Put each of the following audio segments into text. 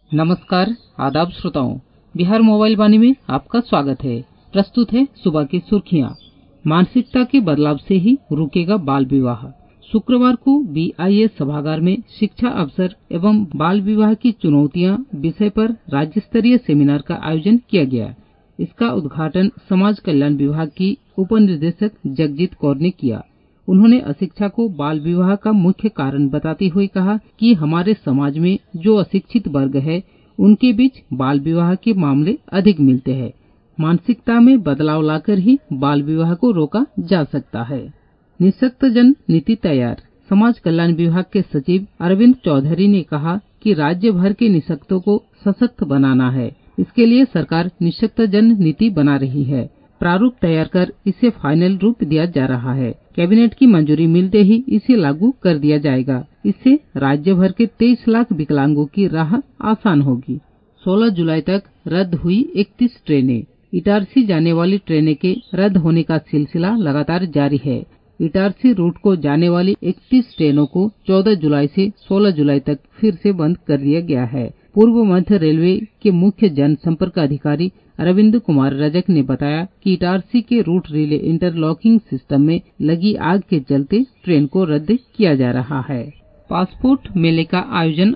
नमस्कार, आदाब श्रोताओं। बिहार मोबाइल वाणी में आपका स्वागत है। प्रस्तुत है सुबह की सुर्खियां। मानसिकता के बदलाव से ही रुकेगा बाल विवाह। शुक्रवार को BIA सभागार में शिक्षा अवसर एवं बाल विवाह की चुनौतियां विषय पर राज्य स्तरीय सेमिनार का आयोजन किया गया। इसका उद्घाटन समाज कल्याण विभाग की उप निदेशक जगजीत कौर ने किया। उन्होंने अशिक्षा को बाल विवाह का मुख्य कारण बताते हुए कहा कि हमारे समाज में जो अशिक्षित वर्ग है उनके बीच बाल विवाह के मामले अधिक मिलते हैं। मानसिकता में बदलाव लाकर ही बाल विवाह को रोका जा सकता है। निःशक्तजन नीति तैयार। समाज कल्याण विभाग के सचिव अरविंद चौधरी ने कहा कि राज्य भर के निःशक्तों को सशक्त बनाना है। इसके लिए सरकार निःशक्तजन नीति बना रही है। प्रारूप तैयार कर इसे फाइनल रूप दिया जा रहा है। कैबिनेट की मंजूरी मिलते ही इसे लागू कर दिया जाएगा। इससे राज्य भर के 23 लाख विकलांगों की राह आसान होगी। 16 जुलाई तक रद्द हुई 31 ट्रेनें। इटारसी जाने वाली ट्रेनें के रद्द होने का सिलसिला लगातार जारी है। इटारसी रूट को जाने वाली 31 ट्रेनों को 14 जुलाई से 16 जुलाई तक फिर से बंद कर दिया गया है। पूर्व मध्य रेलवे के मुख्य जनसंपर्क अधिकारी अरविंद कुमार रजक ने बताया कि इटारसी के रूट रिले इंटरलॉकिंग सिस्टम में लगी आग के चलते ट्रेन को रद्द किया जा रहा है। पासपोर्ट मेले का आयोजन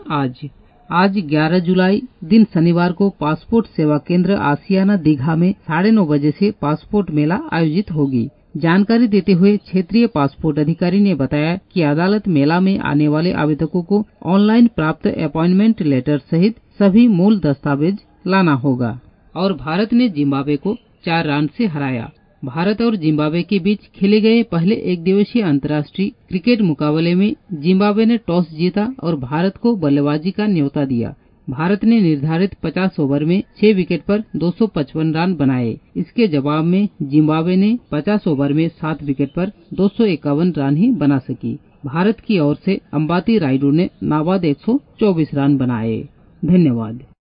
आज 11 जुलाई दिन शनिवार को पासपोर्ट सेवा केंद्र आसियाना दीघा में 9:30 बजे से पासपोर्ट मेला आयोजित होगी। जानकारी देते हुए क्षेत्रीय पासपोर्ट अधिकारी ने बताया कि अदालत मेला में आने वाले आवेदकों को ऑनलाइन प्राप्त अपॉइंटमेंट लेटर सहित सभी मूल दस्तावेज लाना होगा। और भारत ने जिम्बाब्वे को 4 रन से हराया। भारत और जिम्बाब्वे के बीच खेले गए पहले एक दिवसीय अंतर्राष्ट्रीय क्रिकेट मुकाबले में जिम्बाब्वे ने टॉस जीता और भारत को बल्लेबाजी का न्योता दिया। भारत ने निर्धारित 50 ओवर में 6 विकेट पर 255 रन बनाए। इसके जवाब में जिम्बाब्वे ने 50 ओवर में 7 विकेट पर 251 रन ही बना सकी। भारत की ओर से अंबाती रायडू ने नाबाद 124 रन बनाए। धन्यवाद।